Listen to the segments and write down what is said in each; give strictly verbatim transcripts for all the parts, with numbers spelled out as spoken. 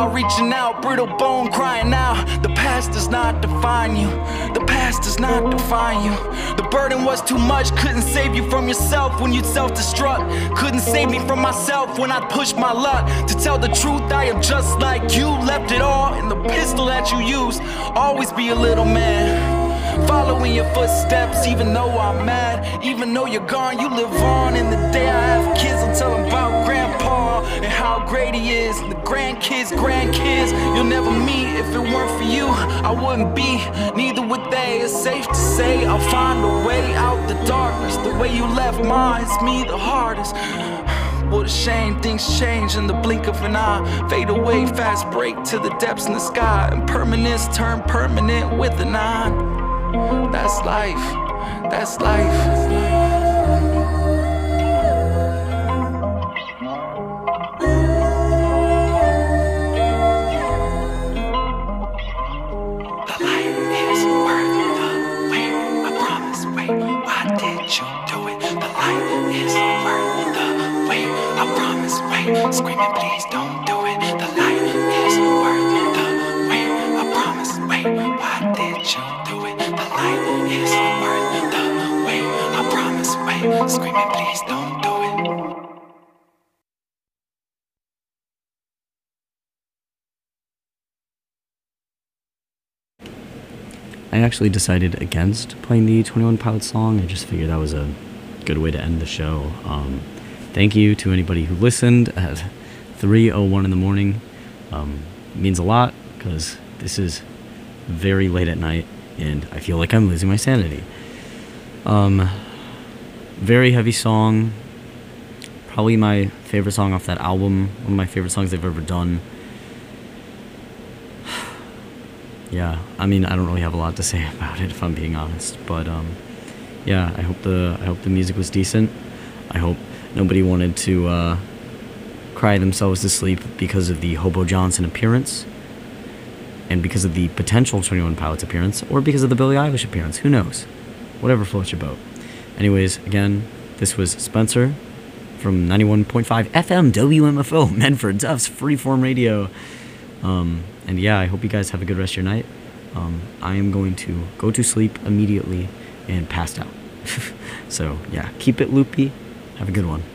out, reaching out, brittle bone crying out. The past does not define you. The past does not define you. The burden was too much, couldn't save you from yourself when you'd self-destruct. Couldn't save me from myself when I'd push my luck. To tell the truth, I am just like you. Left it all in the pistol that you use. Always be a little man, following your footsteps. Even though I'm mad, even though you're gone, you live on. In the day I have kids, I'll tell them about grandpa and how great he is. And the grandkids, grandkids you'll never meet. If it weren't for you, I wouldn't be, neither would they. It's safe to say I'll find a way out the darkness. The way you left mine is me the hardest. What a shame, things change in the blink of an eye. Fade away, fast break to the depths in the sky. Impermanence turn permanent with a nine. That's life, that's life. Screaming, please don't do it. The light is worth the wait. I promise, wait. Why did you do it? The light is worth the wait. I promise, wait. Screaming, please don't do it. I actually decided against playing the twenty-one Pilots song. I just figured that was a good way to end the show. Um, Thank you to anybody who listened at three oh one in the morning. Um, it means a lot because this is very late at night and I feel like I'm losing my sanity. Um, very heavy song. Probably my favorite song off that album. One of my favorite songs they've ever done. Yeah, I mean, I don't really have a lot to say about it if I'm being honest. But um, yeah, I hope the I hope the music was decent. I hope nobody wanted to uh, cry themselves to sleep because of the Hobo Johnson appearance, and because of the potential twenty-one Pilots appearance, or because of the Billie Eilish appearance. Who knows? Whatever floats your boat. Anyways, again, this was Spencer from ninety-one point five F M W M F O, Medford, Duff's Freeform Radio. Um, and yeah, I hope you guys have a good rest of your night. Um, I am going to go to sleep immediately and pass out. So yeah, keep it loopy. Have a good one.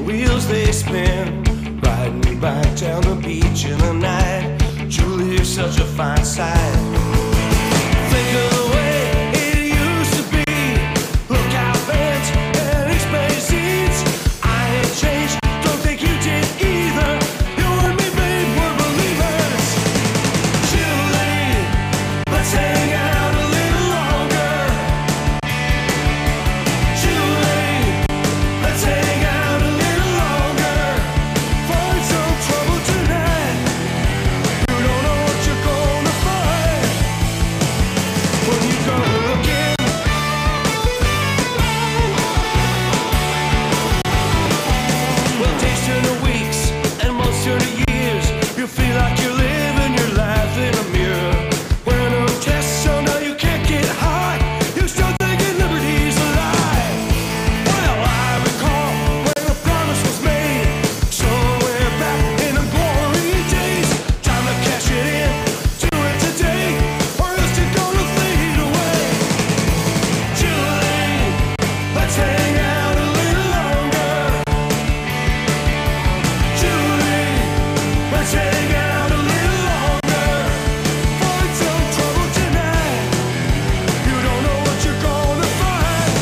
wheels they spin, riding me back down the beach in the night. Julie is such a fine sight. Think of the way it used to be. Look out, vents and expensive seats. I ain't changed, don't think you did either. You and me, babe, were believers. Julie, let's hang out a little longer. Julie, let's hang out a little longer. Find some trouble tonight. You don't know what you're gonna find when you go looking. Well, days turn to weeks and months turn to years. You feel like you're living your life in a mirror. When a test so now you can't get high, you start thinking liberty's a lie. Well, I recall when a promise was made, somewhere back in the glory days. Time to cash it in, do it today, or else you're gonna fade away. Julie, let's hang out a little longer. Julie, let's hang out a little longer. Find some trouble tonight. You don't know what you're gonna find.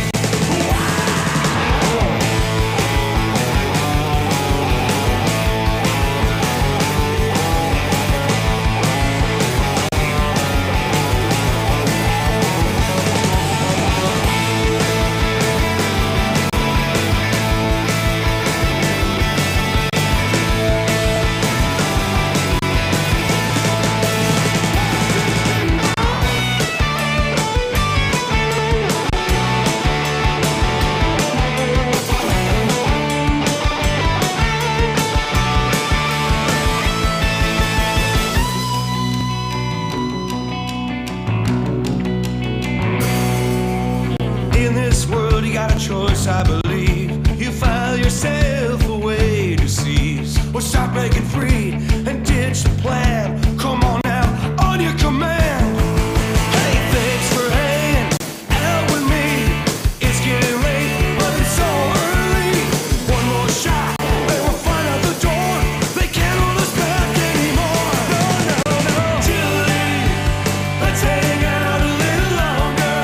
In this world, you got a choice, I believe. You file yourself away to seize, or start breaking free and ditch the plan. Come on now, on your command. Hey, thanks for hanging out with me. It's getting late, but it's so early. One more shot, they will find out the door. They can't hold us back anymore. No, no, no. Julie, let's hang out a little longer.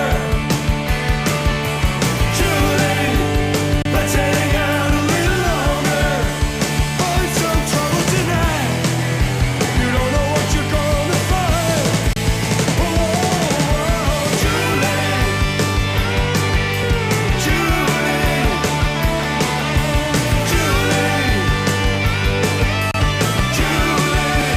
Julie, let's hang out a little longer. Find some trouble tonight. You don't know what you're gonna find. Oh, Julie, Julie, Julie, Julie,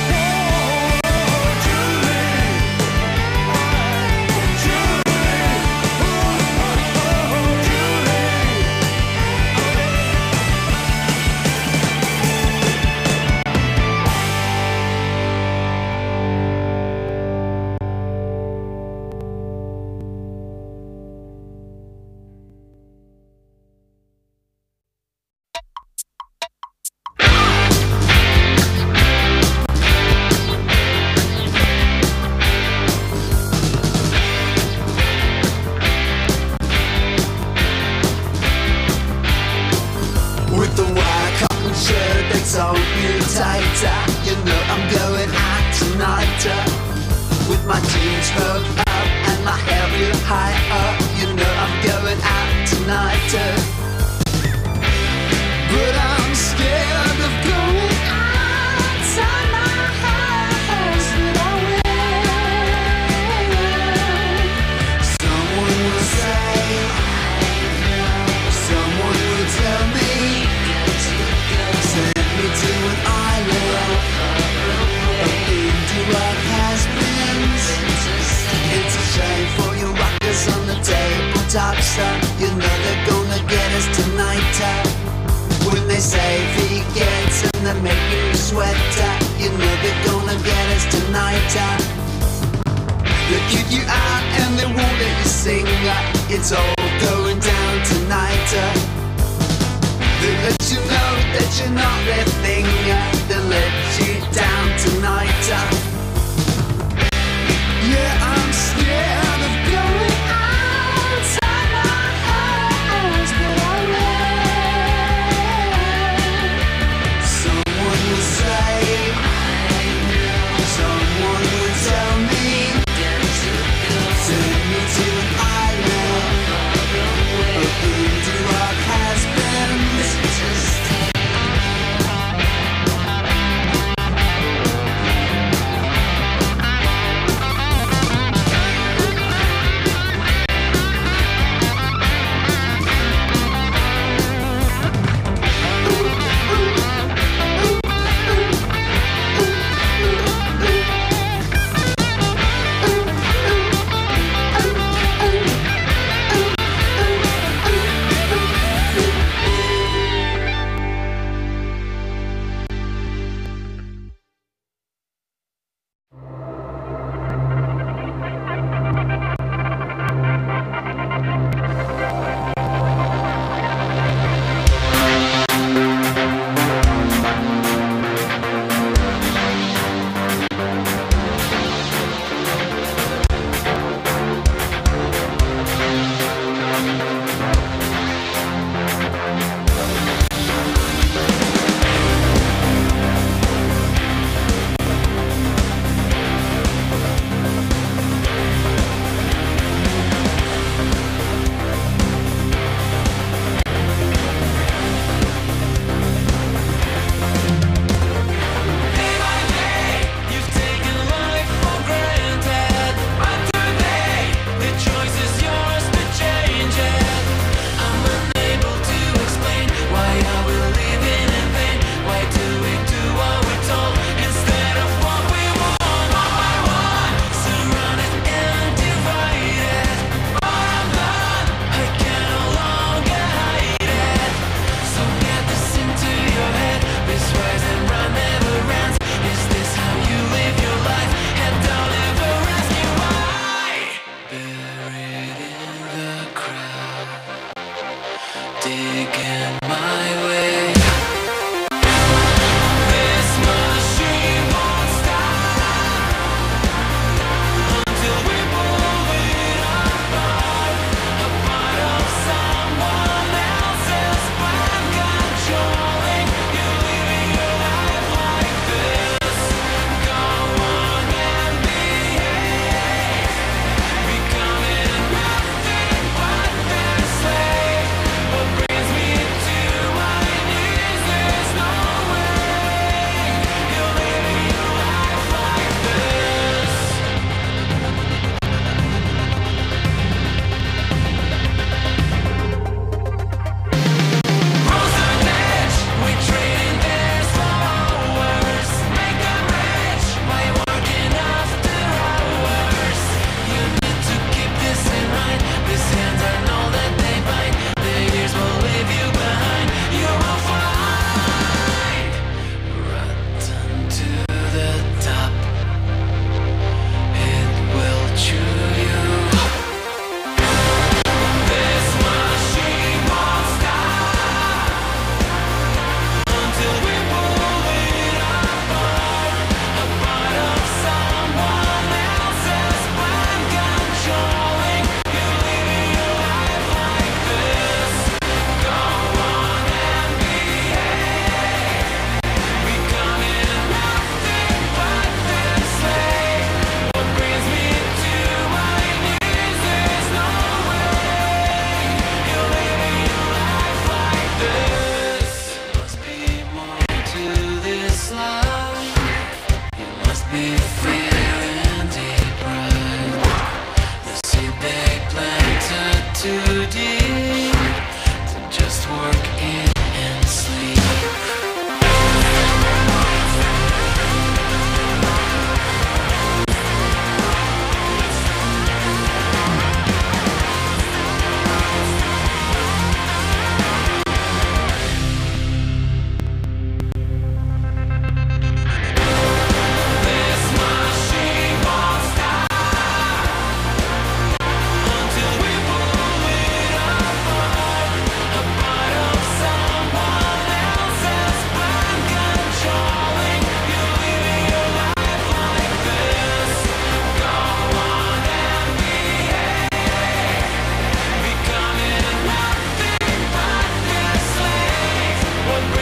With the white cotton shirt that's on you tighter, you know I'm going out tonight. uh. With my jeans hooked up and my hair real high up, you know I'm going out tonight. uh. But I'm scared of going outside my house without will. Someone will say, someone will tell me, send me to an island of Indie-rock has-beens. It's a shame for you rockers on the tabletop, son. You know they're gonna get us tonight. uh. When they say vegans and they're making you sweat, uh, you know they're gonna get us tonight. uh. They kick you out and they won't let you sing. uh. It's all going down tonight. uh. They let you know that you're not their thing. uh. They let you down tonight. uh. Yeah, I'm scared of going outside my house, but I will.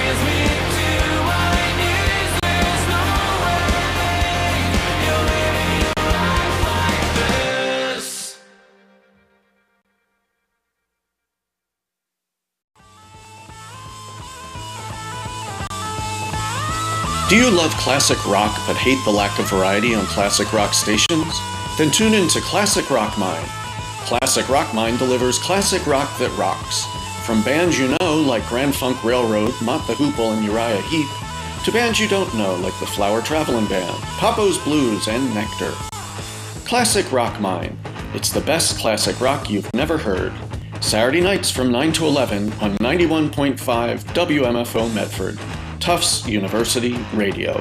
Do you love classic rock but hate the lack of variety on classic rock stations? Then tune in to Classic Rock Mind. Classic Rock Mind delivers classic rock that rocks. From bands you know like Grand Funk Railroad, Mott the Hoople, and Uriah Heep, to bands you don't know like the Flower Traveling Band, Papo's Blues, and Nectar. Classic Rock Mind. It's the best classic rock you've never heard. Saturday nights from nine to eleven on ninety-one point five W M F O Medford. Tufts University Radio.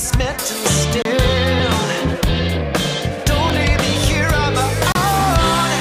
Don't leave me here on my own.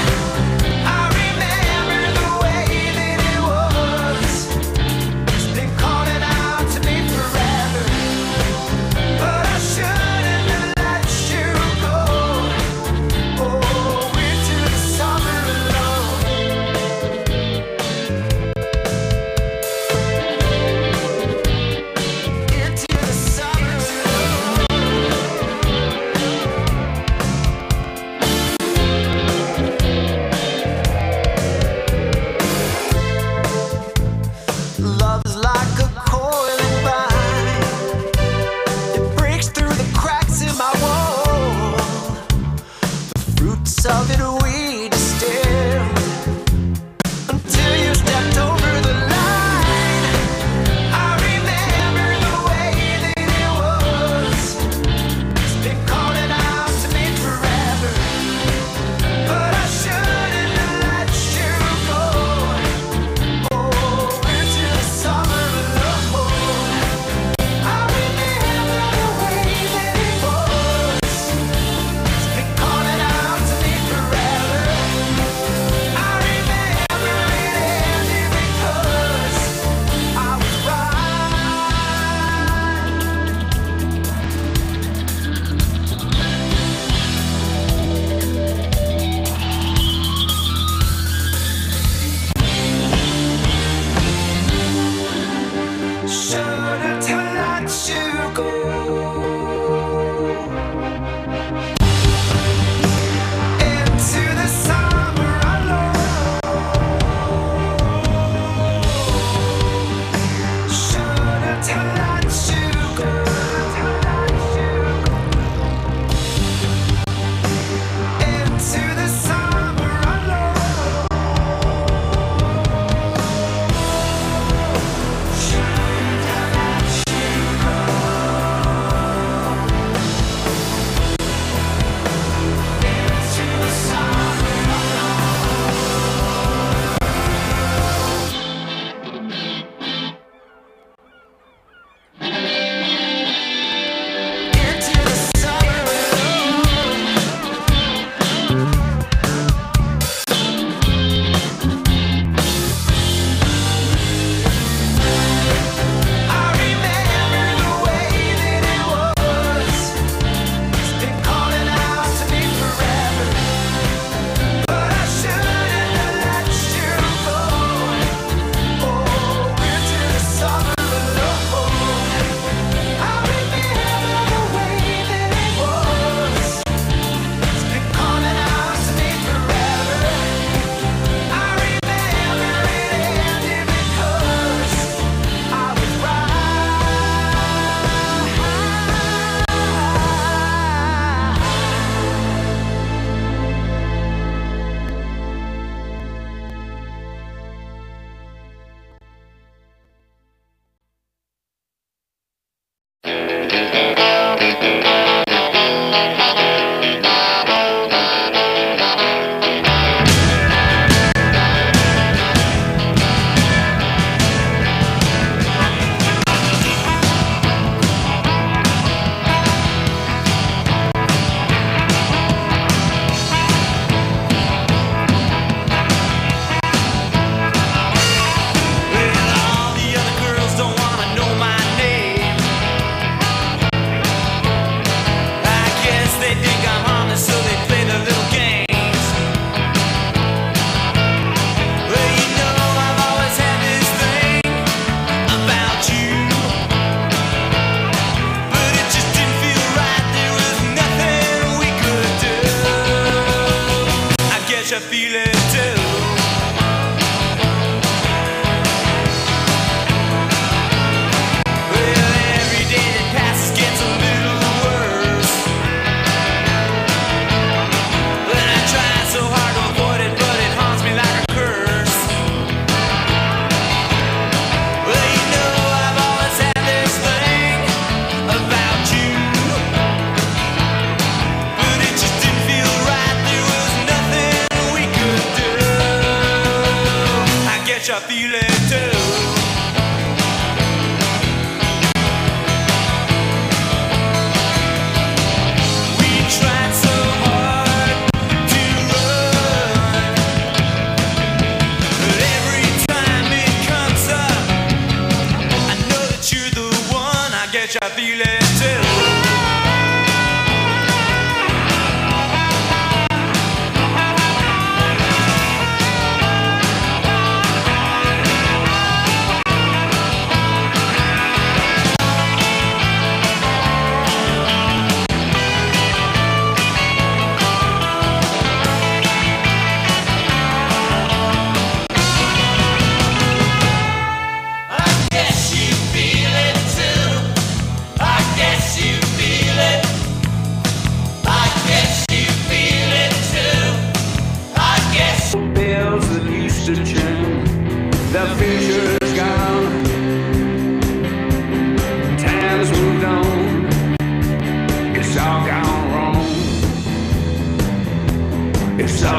all that we distilled until you stepped over the line. I remember the way that it was. It's been calling out to me forever, but I shouldn't have let you go. Oh, into the summer of love. I remember the way that it was. It's been calling out to me forever. I remember it ended because I was right. Shouldn't have let you go into the summer alone. Shouldn't have let you go into the summer alone. Shouldn't have let you go into the summer into the summer I remember the way that it was. It's been calling out to me forever, but I shouldn't have let you go. Oh, into the summer alone. I remember the way that it was. It's been calling out to me forever. I remember it ended because I was Well, all the other girls don't wanna know my name. I guess they think I'm harmless, so they play their little games. Well, you know I've always had this thing about you, but it just didn't feel right. There was nothing we could do. I guess you feel it too. Well, every day that passes gets a little worse. Well, I try so hard to avoid it, but it haunts me like a curse. Well, you know I've always had this thing about you, but it just didn't feel right. There was nothing we could do. I guess you feel it too. We tried so hard to run, but every time it comes up, I know that you're the one. I guess I feel it too.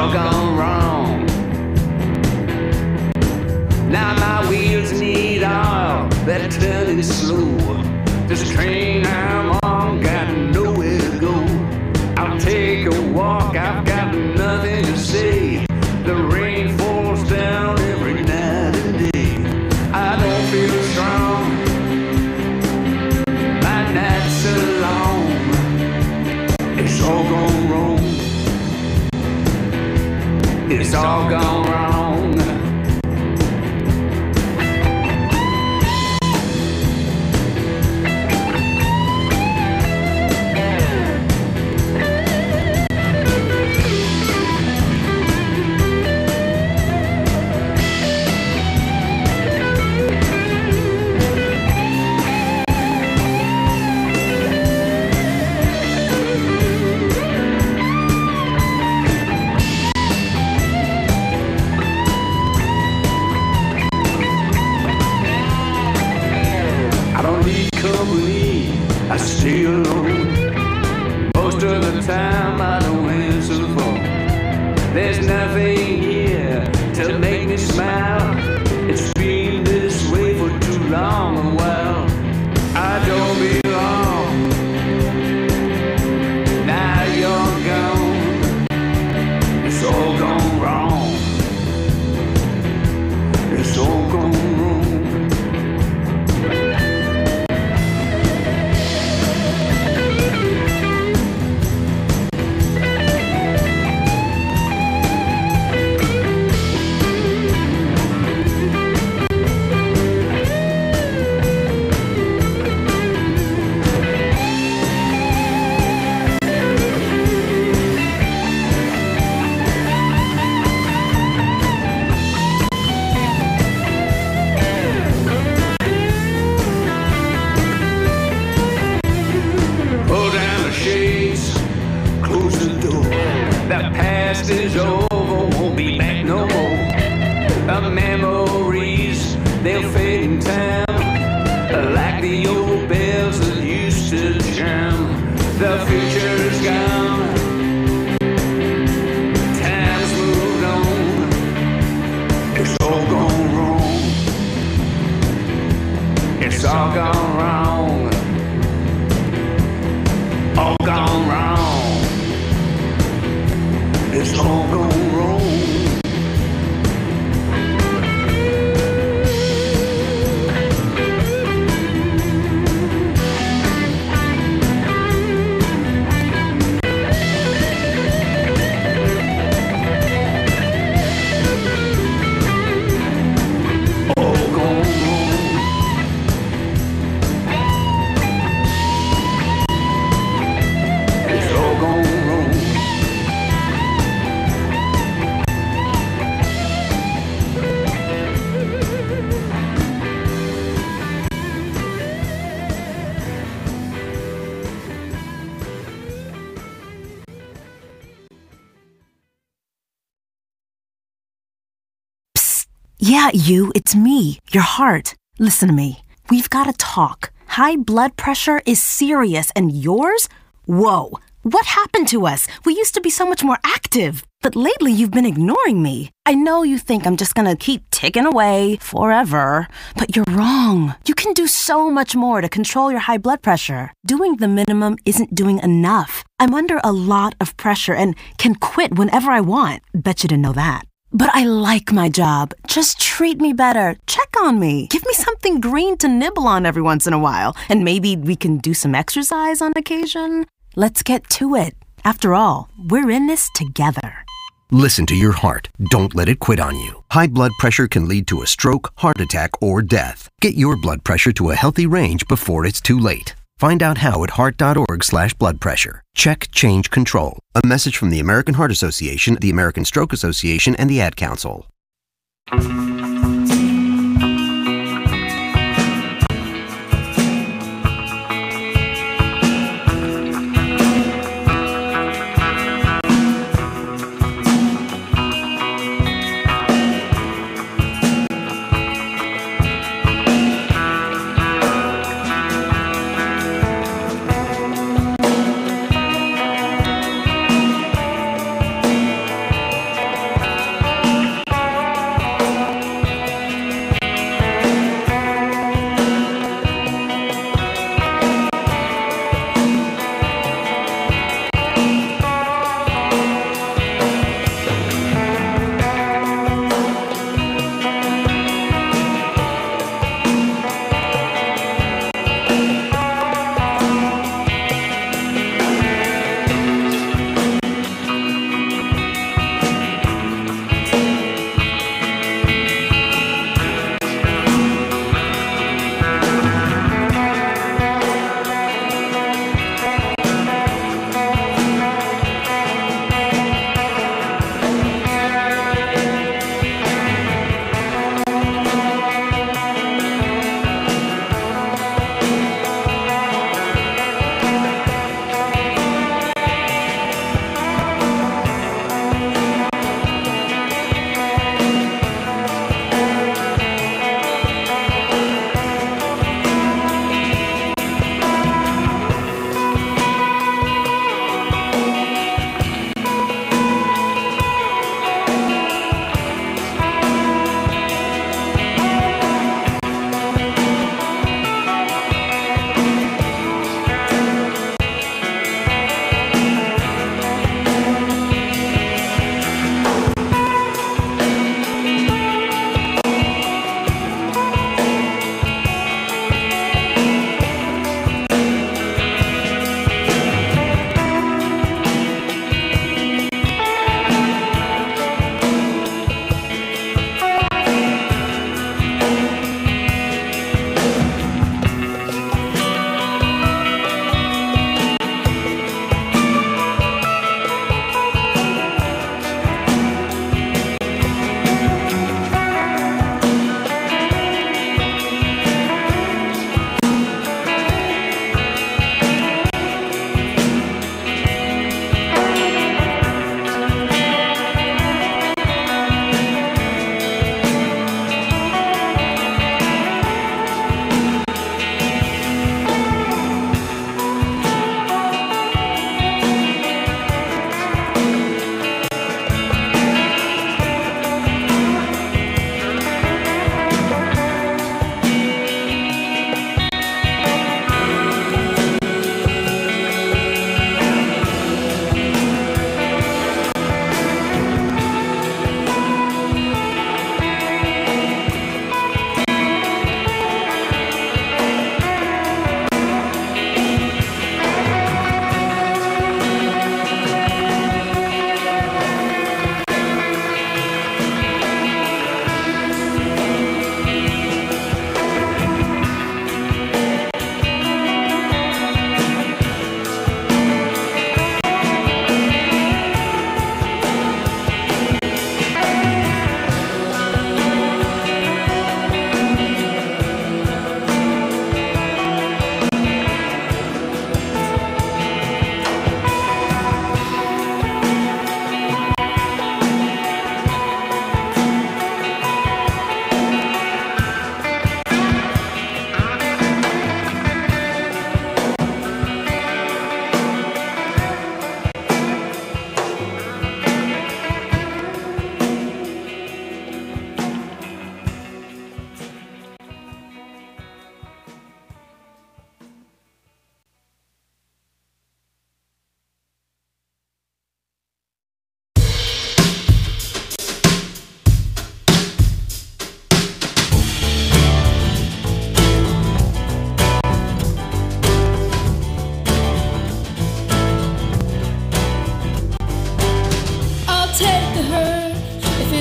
all gone wrong. Now my wheels need oil, they're turning slow. This train I'm on got nowhere to go. I'll take a walk, I've got nothing to say. The rain falls down every night and day. I don't feel strong, my nights are long. It's all gone wrong. It's all gone wrong. I stay alone. Most of the time I don't answer the phone. There's nothing here to make me smile. It's been this way for too long a while. I don't belong. Now you're gone. It's all gone wrong. It's all gone wrong. The past is over, won't be back no more. The memories, they'll fade in time, like the old bells that used to chime. The future's gone, time's moved on. It's all gone wrong. It's all gone wrong. All gone wrong. It's all gone wrong. All gone wrong. It's all gone wrong. Yeah, you, it's me, your heart. Listen to me. We've got to talk. High blood pressure is serious, and yours? Whoa. What happened to us? We used to be so much more active. But lately you've been ignoring me. I know you think I'm just gonna keep ticking away forever, but you're wrong. You can do so much more to control your high blood pressure. Doing the minimum isn't doing enough. I'm under a lot of pressure and can quit whenever I want. Bet you didn't know that. But I like my job. Just treat me better. Check on me. Give me something green to nibble on every once in a while. And maybe we can do some exercise on occasion. Let's get to it. After all, we're in this together. Listen to your heart. Don't let it quit on you. High blood pressure can lead to a stroke, heart attack, or death. Get your blood pressure to a healthy range before it's too late. Find out how at heart.org slash blood pressure. Check, change, control. A message from the American Heart Association, the American Stroke Association, and the Ad Council.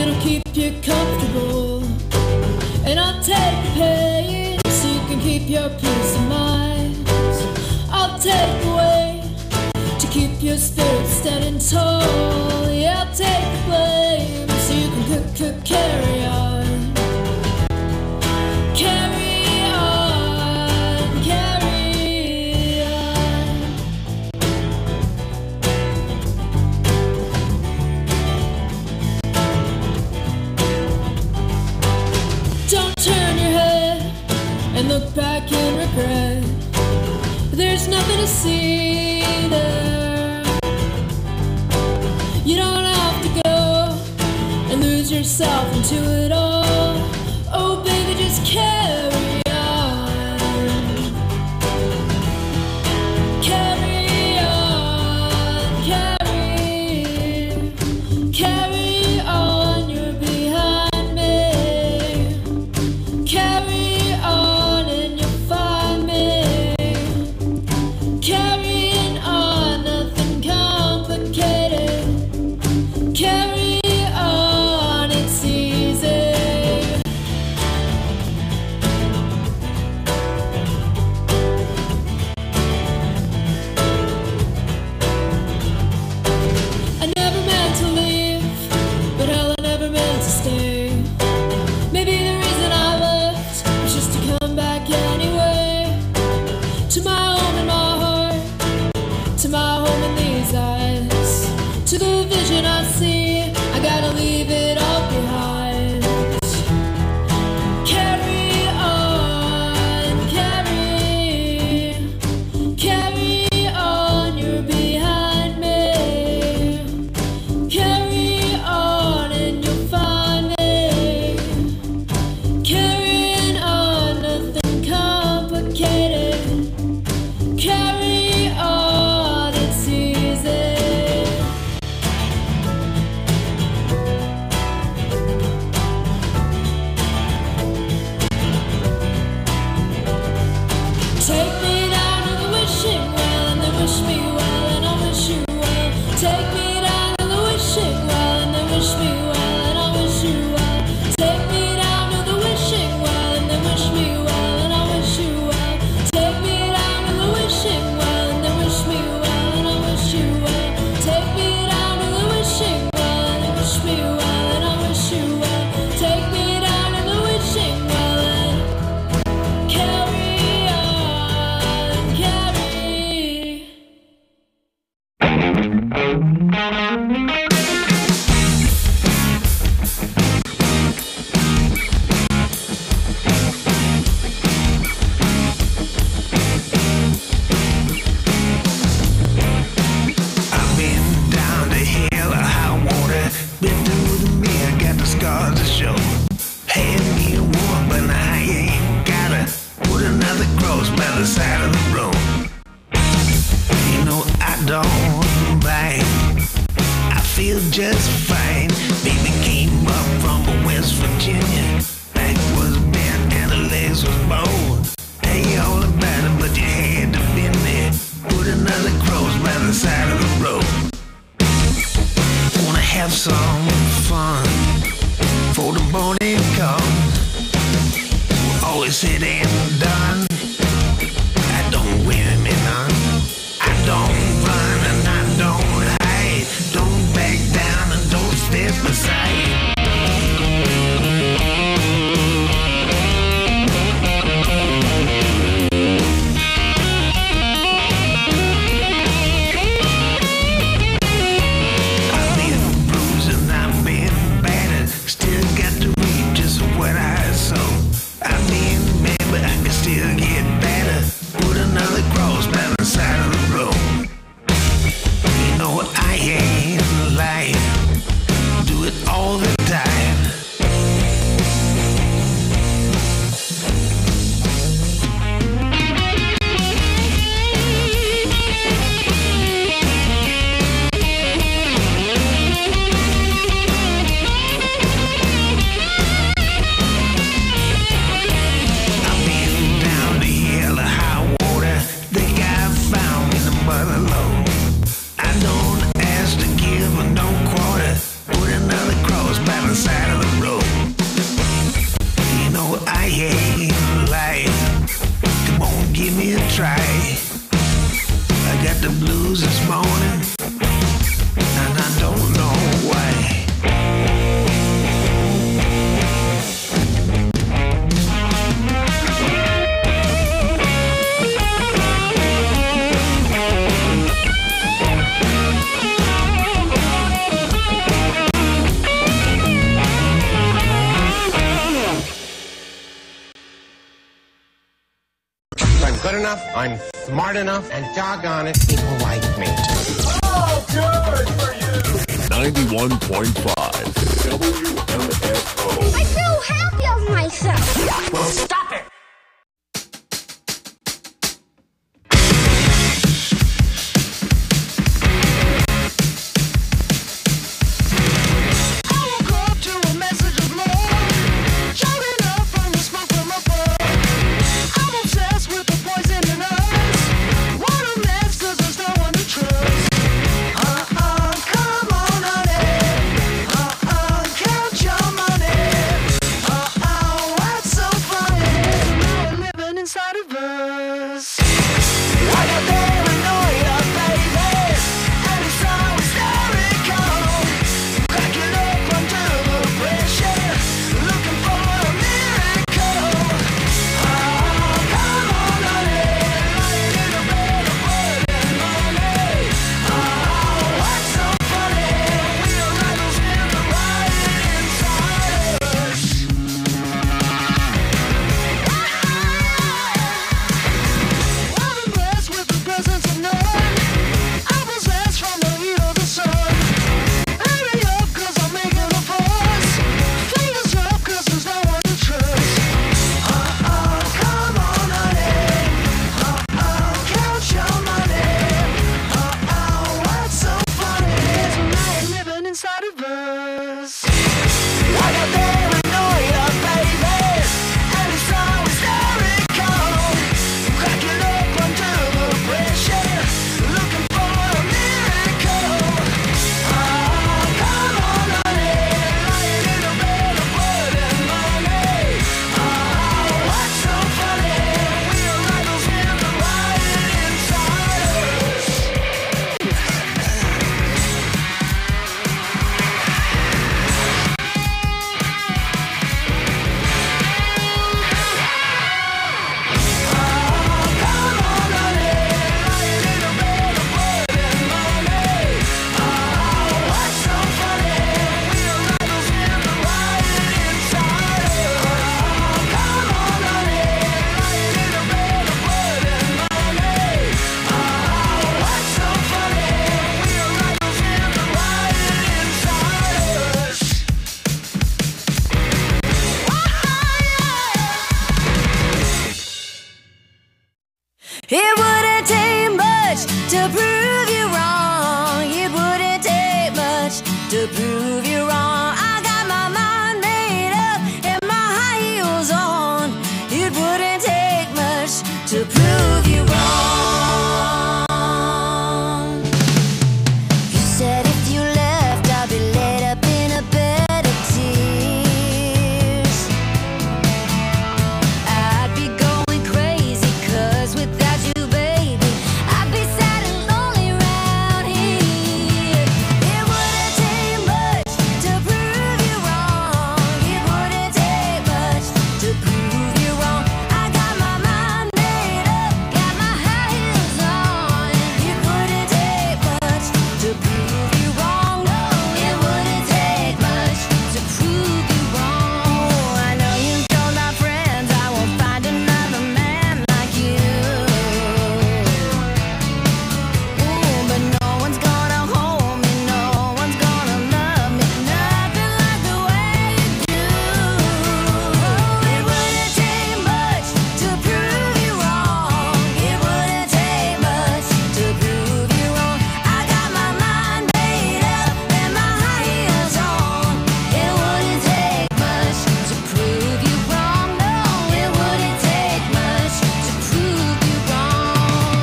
that'll keep you comfortable. And I'll take the pain so you can keep your peace of mind. I'll take the weight to keep your spirit standing tall. Yeah, I'll take the blame so you can cook, cook, carry on. Carry on, carry on. Don't turn your head and look back in regret. There's nothing to see there. You don't have to go and lose yourself into it all. Oh baby, just carry on. Carry on, carry, carry on, you're behind me. Carry on and you'll find me. Carrying on, nothing complicated. Carry on, it's easy. I never meant to leave, but hell, I never meant to stay. Maybe the reason I left was just to come back anyway. To my home in my heart, to my home in these eyes, to the vision I see, I gotta leave it all behind. Carry on, carry, carry on, you're behind me. Carry on and you'll find me. Carrying on, nothing complicated. Carry on, it's easy. Take me down to the wishing well and then wish me well and I'll wish you well. Take me down to the wishing well and then wish me well and I'll wish you well. Take me down to the wishing well and then wish me well and I'll wish you well. Take me down to the wishing well and then wish me well and I'll wish you well. Take me down to the wishing well and then wish me well and I'll wish you well. Take me down to the wishing well and carry on, carry. I've been down the hill of high water, been through the mirror, got the scars to show. Hand me a war, but I ain't gotta put another cross by the side of the road. You know I don't bite, I feel just fine. Baby came up from West Virginia, back was bent and the legs was bowed. Hey, all about it, but you had to been there. Put another cross by the side of the road. Wanna have some fun for the morning comes. Always said and done. I don't wear me none. I don't run and I don't hide. Don't back down and don't step aside. I've been bruised and I've been battered, still got to reap just what I sow. I've been mad, but I can still get better. Put another cross by the side of the road. You know I ain't lying. Do it all the enough, I'm smart enough, and doggone it, people like me. Oh, good for you! ninety-one point five W M F O. I feel happy of myself. Well, stop it! It wouldn't take much to prove you wrong. It wouldn't take much to prove you wrong. I got my mind made up and my high heels on. It wouldn't take much to prove you wrong. You said if you left, I'd be laid up in a bed of tears. I'd be going crazy, 'cause without you, baby, I'd be sad and lonely around here. It wouldn't take much to prove you wrong. It wouldn't take much to prove you wrong. I got my mind made up, got my high heels on. It wouldn't take much to prove you wrong. No, it wouldn't take much to prove you wrong. I know you told my friends I won't find another man like you. Ooh, but no one's gonna hold me, no one's gonna love me, nothing like the way you do. It wouldn't take much to prove you wrong. It wouldn't take much to prove you wrong. I got my mind made up and my high heels on. It wouldn't take much to prove you wrong. No, it wouldn't take much to prove you wrong.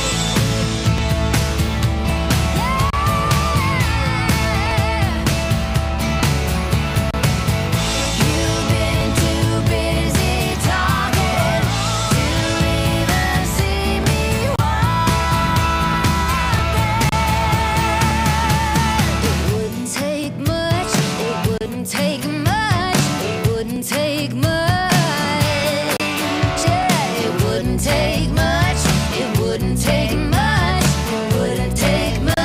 You've been too busy talking to even see me walking. It wouldn't take much, it wouldn't take much, it wouldn't take much. Yeah, it wouldn't take much, it wouldn't take much, it wouldn't take much.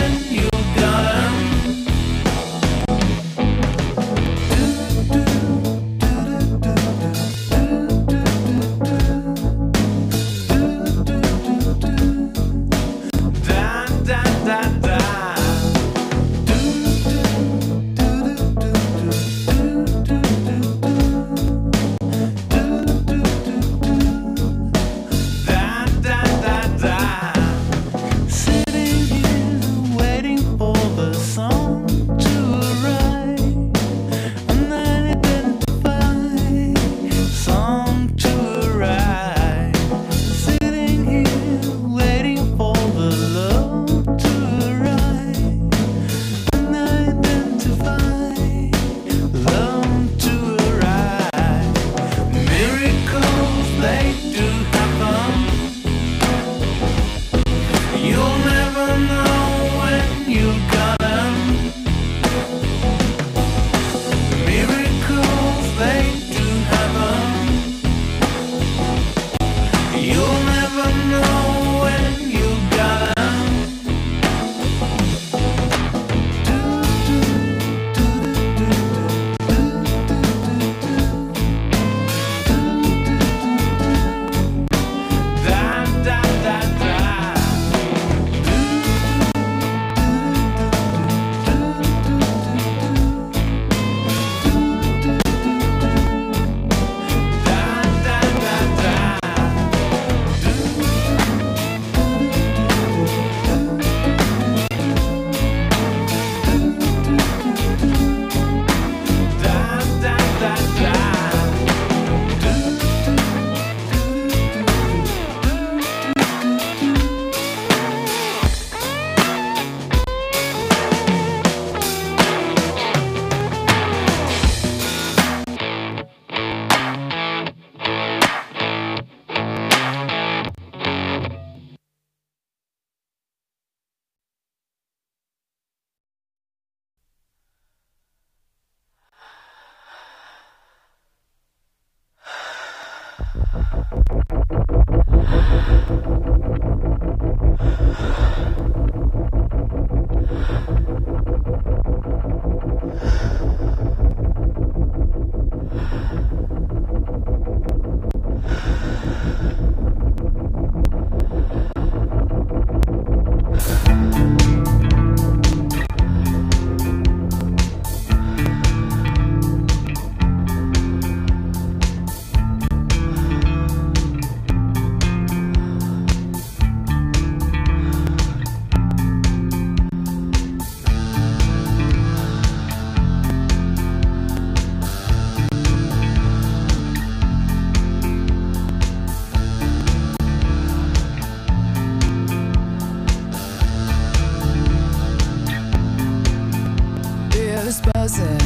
Feel this buzzing